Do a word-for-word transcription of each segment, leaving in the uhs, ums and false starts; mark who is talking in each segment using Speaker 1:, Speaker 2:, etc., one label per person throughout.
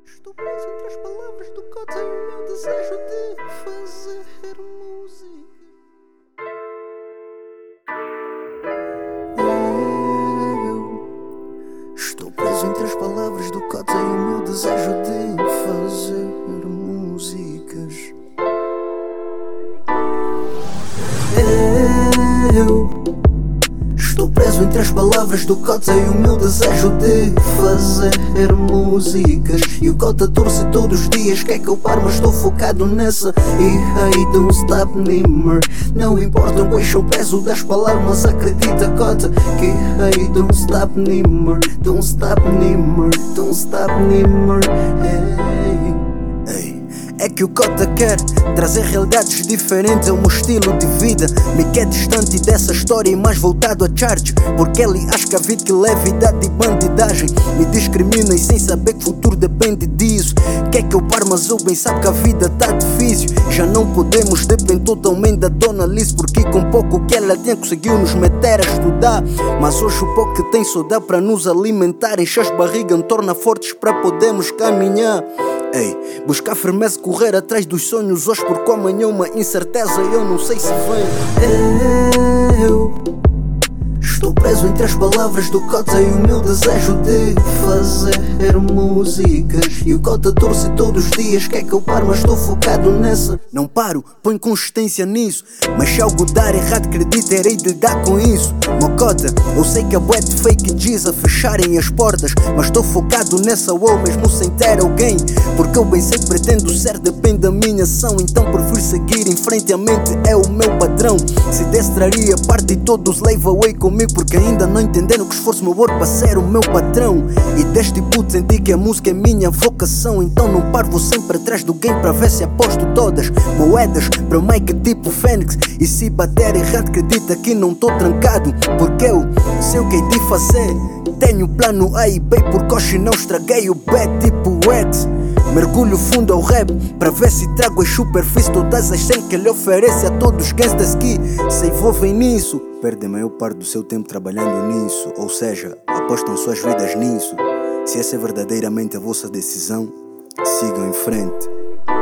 Speaker 1: Estou preso entre as palavras do código e o meu desejo de fazer música. Eu estou preso entre as palavras do código e o meu desejo de fazer músicas. Eu estou preso entre as palavras do código e o meu desejo de fazer músicas. E o cota torce todos os dias, quer que eu pare, mas estou focado nessa. E hey, don't stop anymore. Não importa o eixo, o peso das palavras, acredita cota que hey, don't stop anymore. Don't stop anymore, don't stop anymore. Hey, hey. É que o cota quer trazer realidades diferentes, é o meu estilo de vida. Me quer distante dessa história e mais voltado a charge, porque ele acha que a vida que leva vida de bandidagem. Me discrimina e sem saber que o futuro depende disso. Quer que eu pare, mas eu bem sabe que a vida tá difícil. Já não podemos depender totalmente da Dona Alice, porque com pouco que ela tinha conseguiu nos meter a estudar. Mas hoje o pouco que tem só dá para nos alimentar. Encher as barrigas, torna fortes para podermos caminhar. Ei, buscar firmeza, correr atrás dos sonhos hoje, porque amanhã uma incerteza eu não sei se vem. Eu estou preso entre as palavras do cota e o meu desejo de fazer músicas. E o cota torce todos os dias, quer que eu pare, mas estou focado nessa. Não paro, põe consistência nisso, mas se algo dar errado, acredita, irei de dar com isso. Meu cota, eu sei que a bué de fake diz a fecharem as portas, mas estou focado nessa ou mesmo sem ter alguém. Porque eu bem sei que pretendo ser, depende da minha ação. Então prefiro seguir em frente, a mente é o meu padrão. Se desse traria parte e todos leva away comigo, porque ainda não entenderam que esforço meu ouro para ser o meu patrão. E desde puto senti que a música é minha vocação. Então não paro, vou sempre atrás do game para ver se aposto todas moedas para o Mike tipo Fênix. E se bater errado, acredita que não tô trancado, porque eu sei o que hei de fazer. Tenho plano A e B, porque hoje não estraguei o B tipo X. Mergulho fundo ao rap para ver se trago as superfícies, todas as cenas que ele oferece a todos os gangsters que se envolvem nisso. Perdem a maior parte do seu tempo trabalhando nisso, ou seja, apostam suas vidas nisso. Se essa é verdadeiramente a vossa decisão, sigam em frente.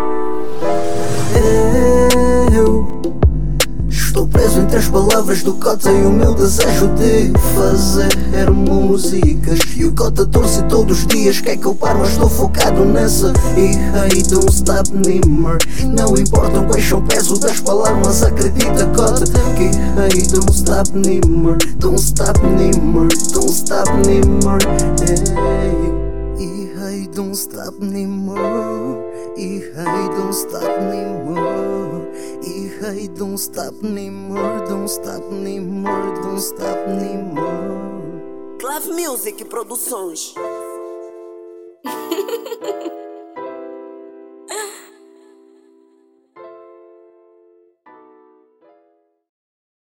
Speaker 1: Eu estou preso entre as palavras do cota e o meu desejo de fazer músicas. E o cota torce todos os dias, quer que eu pare, mas estou focado nessa. E hey, don't stop anymore. Não importa o eixo, o peso das palavras, acredita cota que hey, don't stop anymore. Don't stop anymore, don't stop anymore. Hey, e hey, don't stop anymore. E hey, don't stop anymore. E hey, don't stop anymore. Don't stop anymore. Don't stop anymore.
Speaker 2: Clave Music Produções.